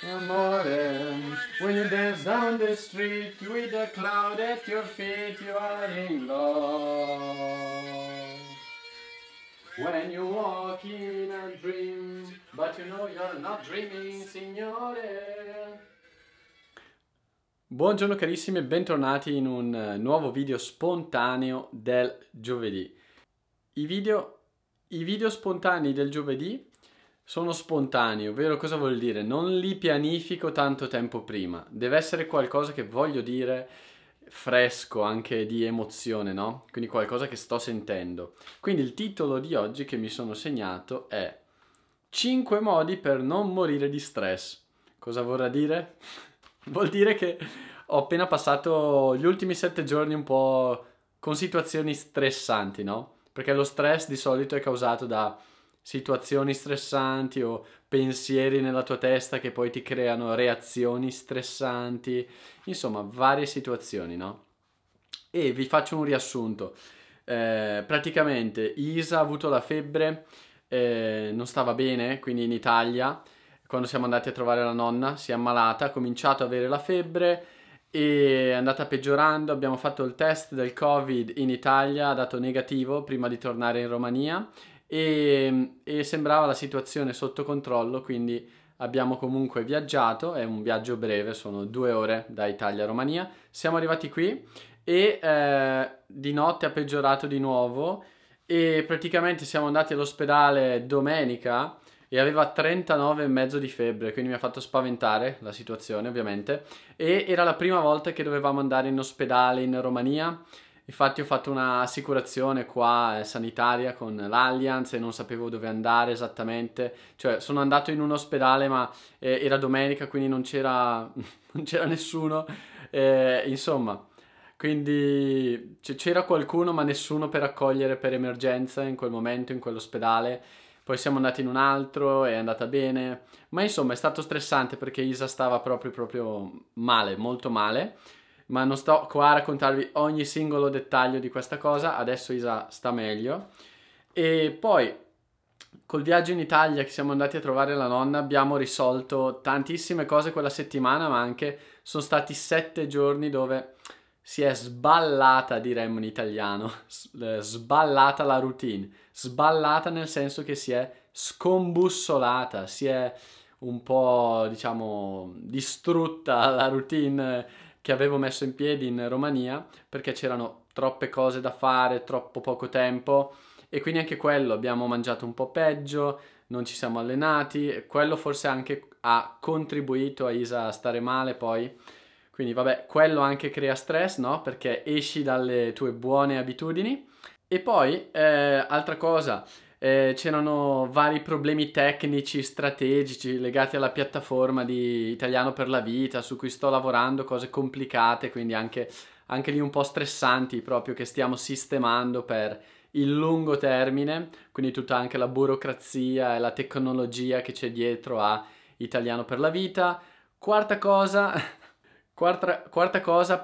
Amore, when you dance down the street with a cloud at your feet, you are in love. When you walk in a dream, but you know you're not dreaming, signore. Buongiorno carissimi e bentornati in un nuovo video spontaneo del giovedì. I video spontanei del giovedì sono spontanei, ovvero cosa vuol dire? Non li pianifico tanto tempo prima, deve essere qualcosa che voglio dire fresco, anche di emozione, no? Quindi qualcosa che sto sentendo. Quindi il titolo di oggi che mi sono segnato è 5 modi per non morire di stress. Cosa vorrà dire? Vuol dire che ho appena passato gli ultimi 7 giorni un po' con situazioni stressanti, no? Perché lo stress di solito è causato da situazioni stressanti o pensieri nella tua testa che poi ti creano reazioni stressanti, insomma, varie situazioni, no? E vi faccio un riassunto. Praticamente Isa ha avuto la febbre, non stava bene, quindi in Italia, quando siamo andati a trovare la nonna, si è ammalata, ha cominciato ad avere la febbre e è andata peggiorando. Abbiamo fatto il test del Covid in Italia, ha dato negativo prima di tornare in Romania e sembrava la situazione sotto controllo, quindi abbiamo comunque viaggiato, è un viaggio breve, sono 2 ore da Italia a Romania. Siamo arrivati qui e di notte ha peggiorato di nuovo e praticamente siamo andati all'ospedale domenica e aveva 39,5 di febbre, quindi mi ha fatto spaventare la situazione ovviamente e era la prima volta che dovevamo andare in ospedale in Romania. Infatti ho fatto un'assicurazione qua sanitaria con l'Allianz e non sapevo dove andare esattamente, cioè sono andato in un ospedale ma era domenica quindi non c'era, non c'era nessuno, insomma, quindi c'era qualcuno ma nessuno per accogliere per emergenza in quel momento in quell'ospedale. Poi siamo andati in un altro, è andata bene, ma insomma è stato stressante perché Isa stava proprio male, molto male, ma non sto qua a raccontarvi ogni singolo dettaglio di questa cosa, adesso Isa sta meglio. E poi col viaggio in Italia che siamo andati a trovare la nonna abbiamo risolto tantissime cose quella settimana, ma anche sono stati 7 giorni dove si è sballata, diremmo in italiano, sballata la routine, sballata nel senso che si è scombussolata, si è un po', diciamo, distrutta la routine che avevo messo in piedi in Romania perché c'erano troppe cose da fare, troppo poco tempo e quindi anche quello abbiamo mangiato un po' peggio, non ci siamo allenati, e quello forse anche ha contribuito a Isa a stare male poi. Quindi vabbè, quello anche crea stress, no? Perché esci dalle tue buone abitudini. E poi, altra cosa, c'erano vari problemi tecnici, strategici legati alla piattaforma di Italiano per la Vita su cui sto lavorando, cose complicate, quindi anche lì un po' stressanti proprio che stiamo sistemando per il lungo termine, quindi tutta anche la burocrazia e la tecnologia che c'è dietro a Italiano per la Vita. Quarta cosa, quarta cosa,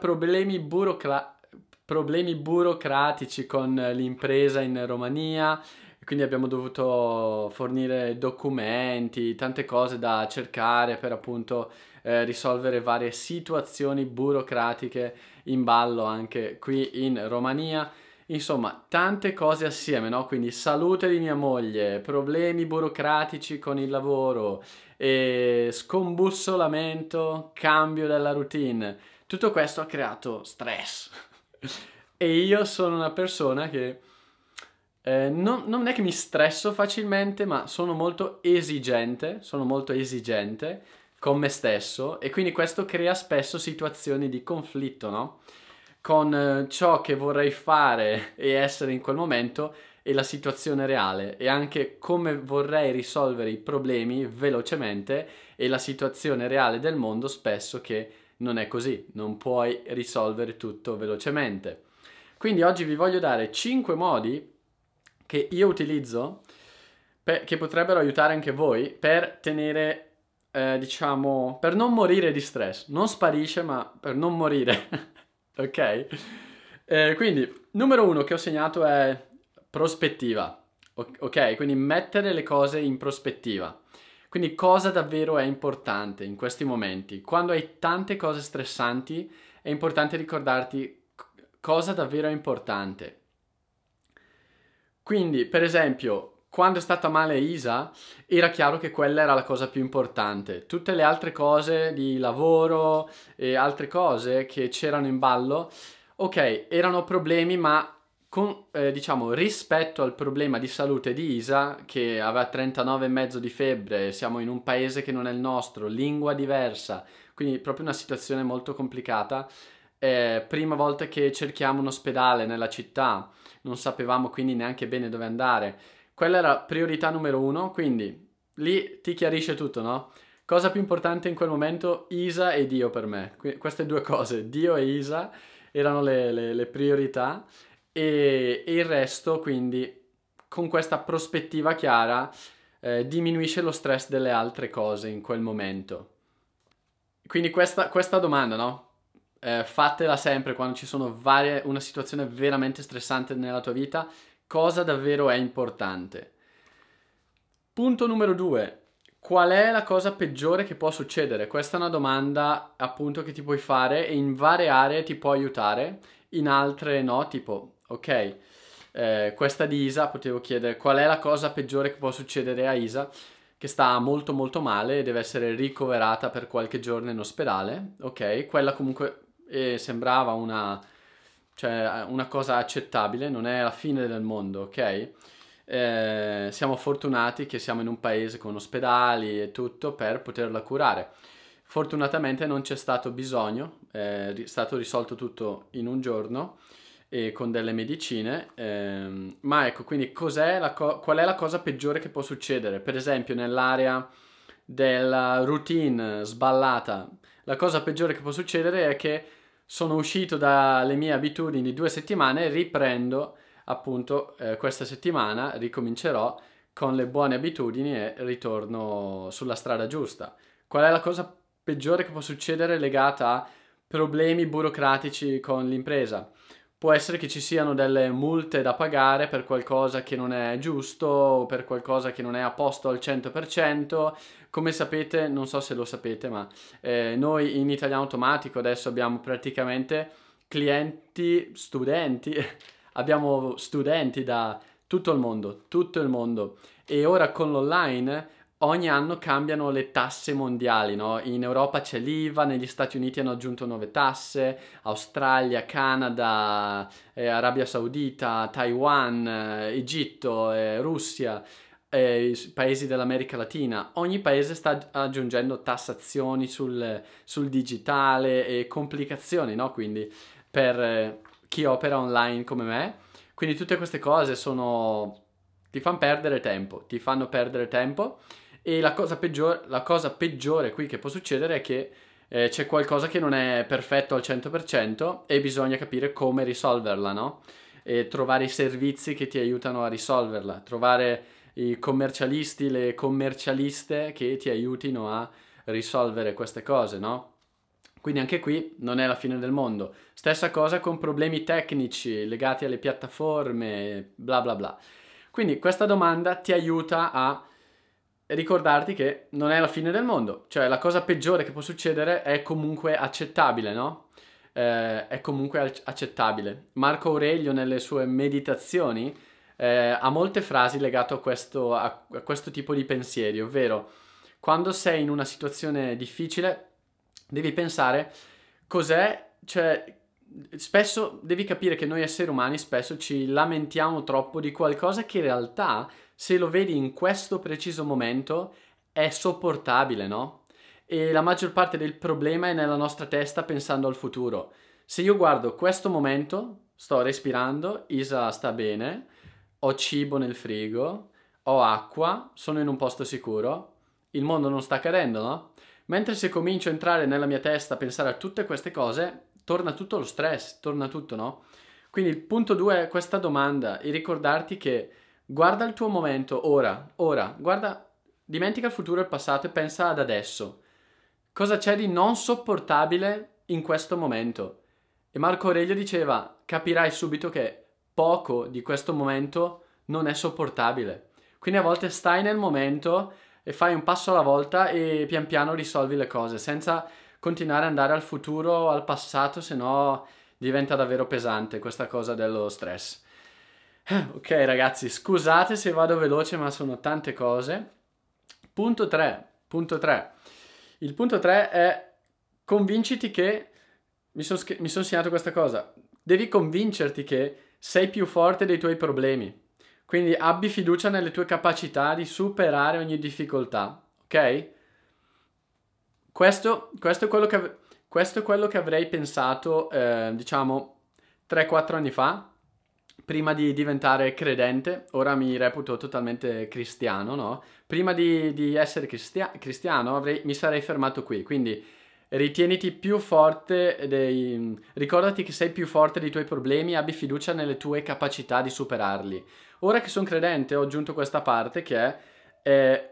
problemi burocratici con l'impresa in Romania, quindi abbiamo dovuto fornire documenti, tante cose da cercare per appunto risolvere varie situazioni burocratiche in ballo anche qui in Romania. Insomma, tante cose assieme, no? Quindi salute di mia moglie, problemi burocratici con il lavoro, e scombussolamento, cambio della routine. Tutto questo ha creato stress. E io sono una persona che non è che mi stresso facilmente, ma sono molto esigente con me stesso e quindi questo crea spesso situazioni di conflitto, no? Con ciò che vorrei fare e essere in quel momento e la situazione reale e anche come vorrei risolvere i problemi velocemente e la situazione reale del mondo spesso che non è così, non puoi risolvere tutto velocemente. Quindi oggi vi voglio dare 5 modi che io utilizzo che potrebbero aiutare anche voi per tenere, diciamo, per non morire di stress. Non sparisce, ma per non morire. Ok? Quindi, numero 1 che ho segnato è prospettiva. Ok? Quindi mettere le cose in prospettiva. Quindi cosa davvero è importante in questi momenti? Quando hai tante cose stressanti è importante ricordarti cosa davvero è importante. Quindi, per esempio, quando è stata male Isa, era chiaro che quella era la cosa più importante. Tutte le altre cose di lavoro e altre cose che c'erano in ballo, ok, erano problemi, ma diciamo, rispetto al problema di salute di Isa, che aveva 39,5 di febbre, siamo in un paese che non è il nostro, lingua diversa, quindi proprio una situazione molto complicata. Prima volta che cerchiamo un ospedale nella città, non sapevamo quindi neanche bene dove andare. Quella era priorità numero uno, quindi lì ti chiarisce tutto, no? Cosa più importante in quel momento? Isa e Dio per me. Queste due cose, Dio e Isa, erano le priorità e il resto, quindi, con questa prospettiva chiara, diminuisce lo stress delle altre cose in quel momento. Quindi questa domanda, no? Fatela sempre quando ci sono una situazione veramente stressante nella tua vita, cosa davvero è importante. Punto numero 2. Qual è la cosa peggiore che può succedere? Questa è una domanda appunto che ti puoi fare e in varie aree ti può aiutare, in altre no, tipo, ok, questa di Isa potevo chiedere qual è la cosa peggiore che può succedere a Isa, che sta molto molto male e deve essere ricoverata per qualche giorno in ospedale, ok, quella comunque sembrava cioè, una cosa accettabile, non è la fine del mondo, ok? Siamo fortunati che siamo in un paese con ospedali e tutto per poterla curare. Fortunatamente non c'è stato bisogno, è stato risolto tutto in un giorno e con delle medicine, ma ecco, quindi qual è la cosa peggiore che può succedere? Per esempio nell'area della routine sballata, la cosa peggiore che può succedere è che sono uscito dalle mie abitudini di 2 settimane e riprendo appunto questa settimana, ricomincerò con le buone abitudini e ritorno sulla strada giusta. Qual è la cosa peggiore che può succedere legata a problemi burocratici con l'impresa? Può essere che ci siano delle multe da pagare per qualcosa che non è giusto o per qualcosa che non è a posto al 100%. Come sapete, non so se lo sapete, ma noi in Italiano Automatico adesso abbiamo praticamente clienti, studenti, abbiamo studenti da tutto il mondo e ora con l'online ogni anno cambiano le tasse mondiali, no? In Europa c'è l'IVA, negli Stati Uniti hanno aggiunto nuove tasse, Australia, Canada, Arabia Saudita, Taiwan, Egitto, Russia, i paesi dell'America Latina. Ogni paese sta aggiungendo tassazioni sul digitale e complicazioni, no? Quindi per chi opera online come me. Quindi tutte queste cose ti fanno perdere tempo, e la cosa peggiore qui che può succedere è che c'è qualcosa che non è perfetto al 100% e bisogna capire come risolverla, no? E trovare i servizi che ti aiutano a risolverla, trovare i commercialisti, le commercialiste che ti aiutino a risolvere queste cose, no? Quindi anche qui non è la fine del mondo. Stessa cosa con problemi tecnici legati alle piattaforme, bla bla bla. Quindi questa domanda ti aiuta a ricordarti che non è la fine del mondo, cioè la cosa peggiore che può succedere è comunque accettabile, no? È comunque accettabile. Marco Aurelio nelle sue meditazioni ha molte frasi legate a questo tipo di pensieri, ovvero quando sei in una situazione difficile devi pensare cioè spesso devi capire che noi esseri umani spesso ci lamentiamo troppo di qualcosa che in realtà, se lo vedi in questo preciso momento, è sopportabile, no? E la maggior parte del problema è nella nostra testa pensando al futuro. Se io guardo questo momento, sto respirando, Isa sta bene, ho cibo nel frigo, ho acqua, sono in un posto sicuro, il mondo non sta cadendo, no? Mentre se comincio a entrare nella mia testa a pensare a tutte queste cose, torna tutto lo stress, torna tutto, no? Quindi il punto 2 è questa domanda e ricordarti che guarda il tuo momento ora, guarda, dimentica il futuro e il passato e pensa ad adesso. Cosa c'è di non sopportabile in questo momento? E Marco Aurelio diceva, capirai subito che poco di questo momento non è sopportabile. Quindi a volte stai nel momento e fai un passo alla volta e pian piano risolvi le cose senza continuare ad andare al futuro, al passato, se no diventa davvero pesante questa cosa dello stress. Ok ragazzi, scusate se vado veloce, ma sono tante cose. Punto 3. Punto 3. Il punto 3 è convinciti che, mi son segnato questa cosa, devi convincerti che sei più forte dei tuoi problemi. Quindi abbi fiducia nelle tue capacità di superare ogni difficoltà, ok? Questo è questo è quello che avrei pensato, diciamo, 3-4 anni fa, prima di diventare credente. Ora mi reputo totalmente cristiano, no? Prima di essere cristiano mi sarei fermato qui. Quindi ritieniti più forte ricordati che sei più forte dei tuoi problemi, abbi fiducia nelle tue capacità di superarli. Ora che sono credente ho aggiunto questa parte che è eh,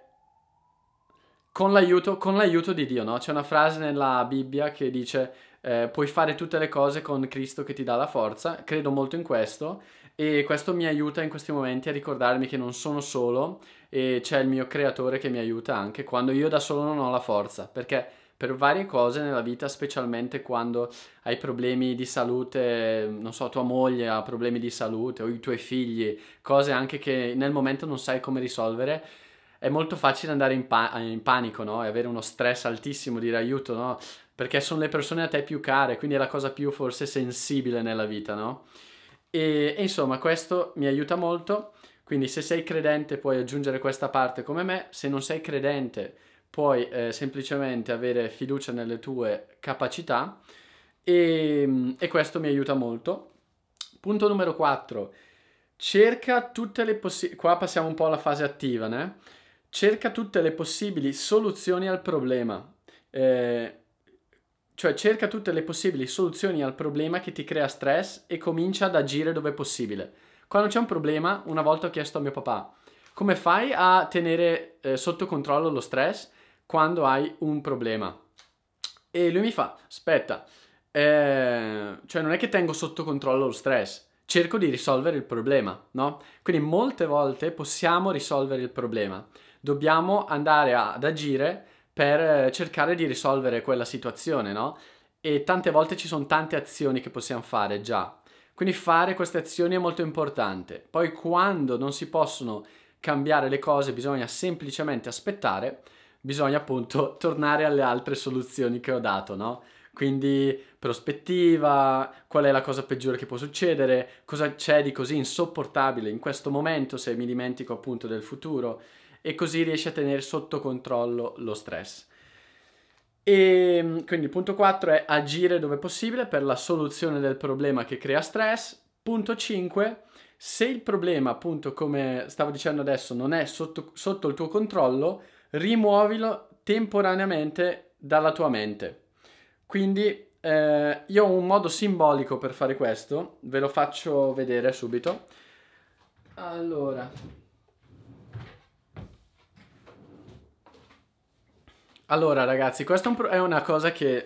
con l'aiuto di Dio, no? C'è una frase nella Bibbia che dice puoi fare tutte le cose con Cristo che ti dà la forza. Credo molto in questo e questo mi aiuta in questi momenti a ricordarmi che non sono solo e c'è il mio creatore che mi aiuta anche quando io da solo non ho la forza, perché per varie cose nella vita, specialmente quando hai problemi di salute, non so, tua moglie ha problemi di salute o i tuoi figli, cose anche che nel momento non sai come risolvere, è molto facile andare in panico, no? E avere uno stress altissimo, dire aiuto, no? Perché sono le persone a te più care, quindi è la cosa più forse sensibile nella vita, no? E insomma, questo mi aiuta molto. Quindi se sei credente puoi aggiungere questa parte come me, se non sei credente puoi semplicemente avere fiducia nelle tue capacità e questo mi aiuta molto. Punto numero 4. Cerca tutte le possibili... Qua passiamo un po' alla fase attiva, né? Cerca tutte le possibili soluzioni al problema. Eh, cioè cerca tutte le possibili soluzioni al problema che ti crea stress e comincia ad agire dove è possibile. Quando c'è un problema, una volta ho chiesto a mio papà, come fai a tenere sotto controllo lo stress quando hai un problema? E lui mi fa, aspetta, cioè non è che tengo sotto controllo lo stress, cerco di risolvere il problema, no? Quindi molte volte possiamo risolvere il problema, dobbiamo andare ad agire per cercare di risolvere quella situazione, no? E tante volte ci sono tante azioni che possiamo fare già. Quindi fare queste azioni è molto importante. Poi quando non si possono cambiare le cose, bisogna semplicemente aspettare, bisogna appunto tornare alle altre soluzioni che ho dato, no? Quindi prospettiva, qual è la cosa peggiore che può succedere, cosa c'è di così insopportabile in questo momento se mi dimentico appunto del futuro e così riesci a tenere sotto controllo lo stress. E quindi il punto 4 è agire dove possibile per la soluzione del problema che crea stress. Punto 5, se il problema, appunto come stavo dicendo adesso, non è sotto il tuo controllo, rimuovilo temporaneamente dalla tua mente. Quindi io ho un modo simbolico per fare questo, ve lo faccio vedere subito. Allora, ragazzi, questa è una cosa che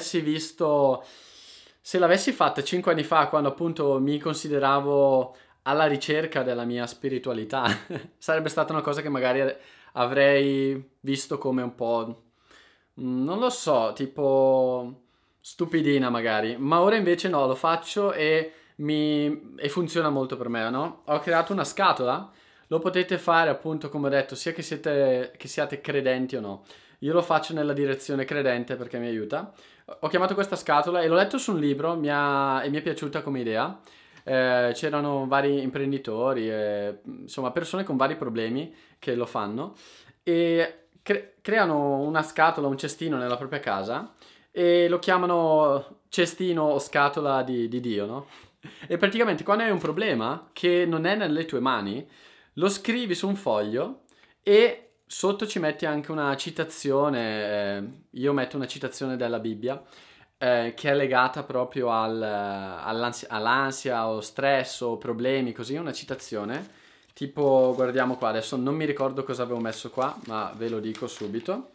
se l'avessi fatta 5 anni fa, quando appunto mi consideravo alla ricerca della mia spiritualità, sarebbe stata una cosa che magari avrei visto come un po', non lo so, tipo stupidina magari, ma ora invece no, lo faccio e funziona molto per me, no? Ho creato una scatola, lo potete fare appunto come ho detto, sia che siate credenti o no. Io lo faccio nella direzione credente perché mi aiuta. Ho chiamato questa scatola e l'ho letto su un libro e mi è piaciuta come idea. C'erano vari imprenditori, insomma persone con vari problemi che lo fanno e creano una scatola, un cestino nella propria casa e lo chiamano cestino o scatola di Dio, no? E praticamente quando hai un problema che non è nelle tue mani, lo scrivi su un foglio e sotto ci metti anche una citazione, io metto una citazione della Bibbia, che è legata proprio all'ansia o stress o problemi, così, una citazione. Tipo, guardiamo qua, adesso non mi ricordo cosa avevo messo qua, ma ve lo dico subito.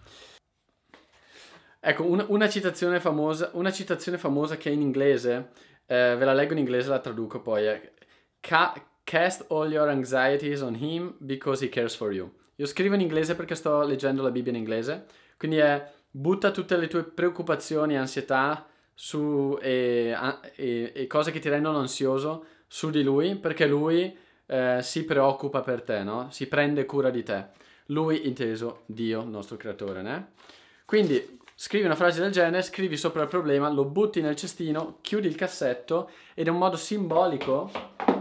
Ecco, una citazione famosa che è in inglese, ve la leggo in inglese e la traduco poi, è Cast all your anxieties on him because he cares for you. Io scrivo in inglese perché sto leggendo la Bibbia in inglese, quindi è butta tutte le tue preoccupazioni, ansietà e cose che ti rendono ansioso su di lui, perché lui si preoccupa per te, no? Si prende cura di te. Lui, inteso Dio, il nostro creatore, né? Quindi scrivi una frase del genere, scrivi sopra il problema, lo butti nel cestino, chiudi il cassetto ed è un modo simbolico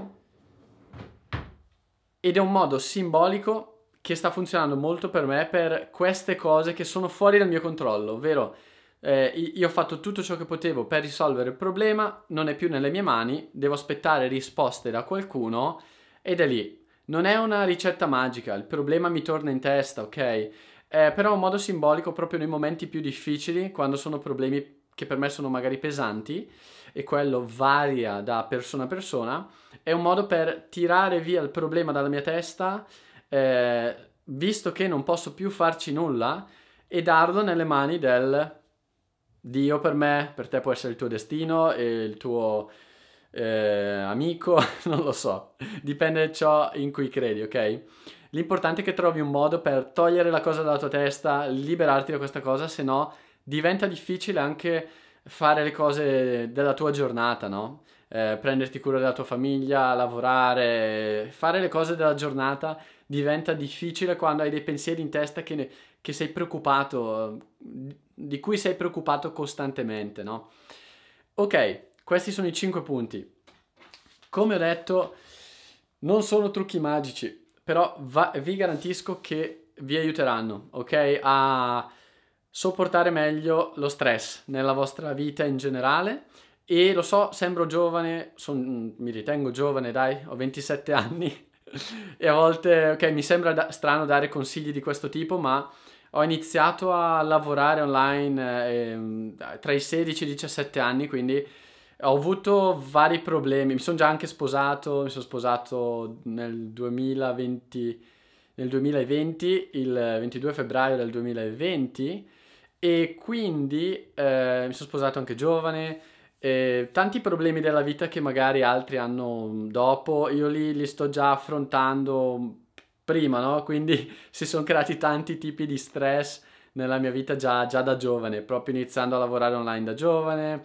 che sta funzionando molto per me per queste cose che sono fuori dal mio controllo, ovvero io ho fatto tutto ciò che potevo per risolvere il problema, non è più nelle mie mani, devo aspettare risposte da qualcuno ed è lì. Non è una ricetta magica, il problema mi torna in testa, ok? Però è un modo simbolico proprio nei momenti più difficili, quando sono problemi che per me sono magari pesanti, e quello varia da persona a persona, è un modo per tirare via il problema dalla mia testa, visto che non posso più farci nulla, e darlo nelle mani del Dio. Per me, per te può essere il tuo destino e il tuo amico, non lo so, dipende da ciò in cui credi, ok? L'importante è che trovi un modo per togliere la cosa dalla tua testa, liberarti da questa cosa, se no diventa difficile anche fare le cose della tua giornata, no? Prenderti cura della tua famiglia, lavorare, fare le cose della giornata diventa difficile quando hai dei pensieri in testa che sei preoccupato, di cui sei preoccupato costantemente, no? Ok, questi sono i 5 punti. Come ho detto, non sono trucchi magici, però vi garantisco che vi aiuteranno, ok? A sopportare meglio lo stress nella vostra vita in generale. E lo so, sembro giovane, mi ritengo giovane, dai, ho 27 anni e a volte, ok, mi sembra strano dare consigli di questo tipo, ma ho iniziato a lavorare online tra i 16 e i 17 anni, quindi ho avuto vari problemi. Mi sono già anche sposato, mi sono sposato nel 2020, il 22 febbraio del 2020, e quindi mi sono sposato anche giovane. Tanti problemi della vita che magari altri hanno dopo, io li sto già affrontando prima, no? Quindi si sono creati tanti tipi di stress nella mia vita già da giovane, proprio iniziando a lavorare online da giovane,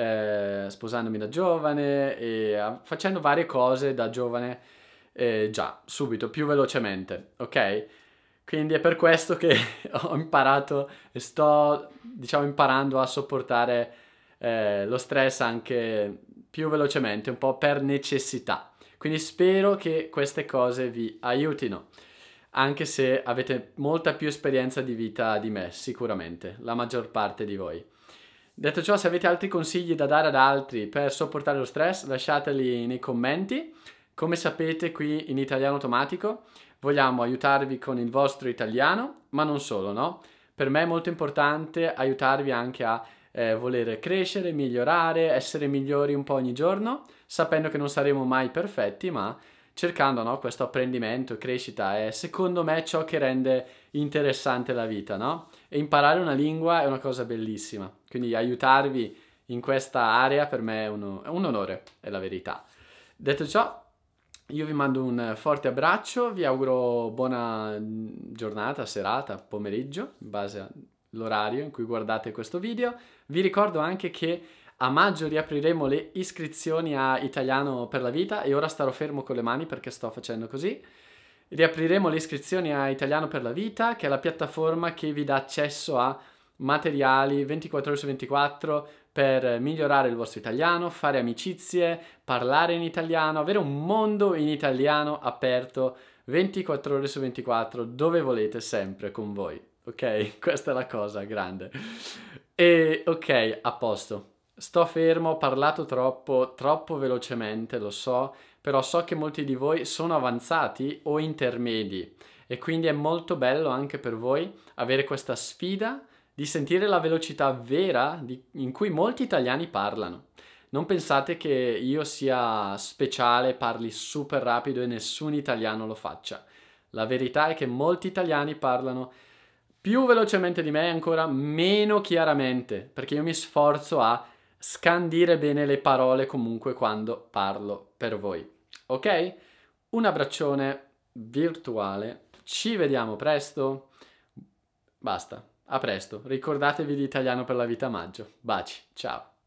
sposandomi da giovane e facendo varie cose da giovane, già, subito, più velocemente, ok? Quindi è per questo che ho imparato e sto, diciamo, imparando a sopportare lo stress anche più velocemente, un po' per necessità. Quindi spero che queste cose vi aiutino, anche se avete molta più esperienza di vita di me, sicuramente, la maggior parte di voi. Detto ciò, se avete altri consigli da dare ad altri per sopportare lo stress, lasciateli nei commenti. Come sapete, qui in Italiano Automatico vogliamo aiutarvi con il vostro italiano, ma non solo, no? Per me è molto importante aiutarvi anche a voler crescere, migliorare, essere migliori un po' ogni giorno, sapendo che non saremo mai perfetti, ma cercando, no, questo apprendimento e crescita è secondo me ciò che rende interessante la vita, no? E imparare una lingua è una cosa bellissima, quindi aiutarvi in questa area per me è un onore, è la verità. Detto ciò, io vi mando un forte abbraccio, vi auguro buona giornata, serata, pomeriggio, in base all'orario in cui guardate questo video. Vi ricordo anche che a maggio riapriremo le iscrizioni a Italiano per la Vita e ora starò fermo con le mani perché sto facendo così. Riapriremo le iscrizioni a Italiano per la Vita, che è la piattaforma che vi dà accesso a materiali 24 ore su 24 per migliorare il vostro italiano, fare amicizie, parlare in italiano, avere un mondo in italiano aperto 24 ore su 24, dove volete, sempre con voi. Ok? Questa è la cosa grande. E ok, a posto. Sto fermo, ho parlato troppo velocemente, lo so, però so che molti di voi sono avanzati o intermedi e quindi è molto bello anche per voi avere questa sfida di sentire la velocità vera in cui molti italiani parlano. Non pensate che io sia speciale, parli super rapido e nessun italiano lo faccia. La verità è che molti italiani parlano più velocemente di me e ancora meno chiaramente, perché io mi sforzo a scandire bene le parole comunque quando parlo per voi. Ok? Un abbraccione virtuale. Ci vediamo presto. Basta, a presto. Ricordatevi l'italiano per la vita maggio. Baci, ciao.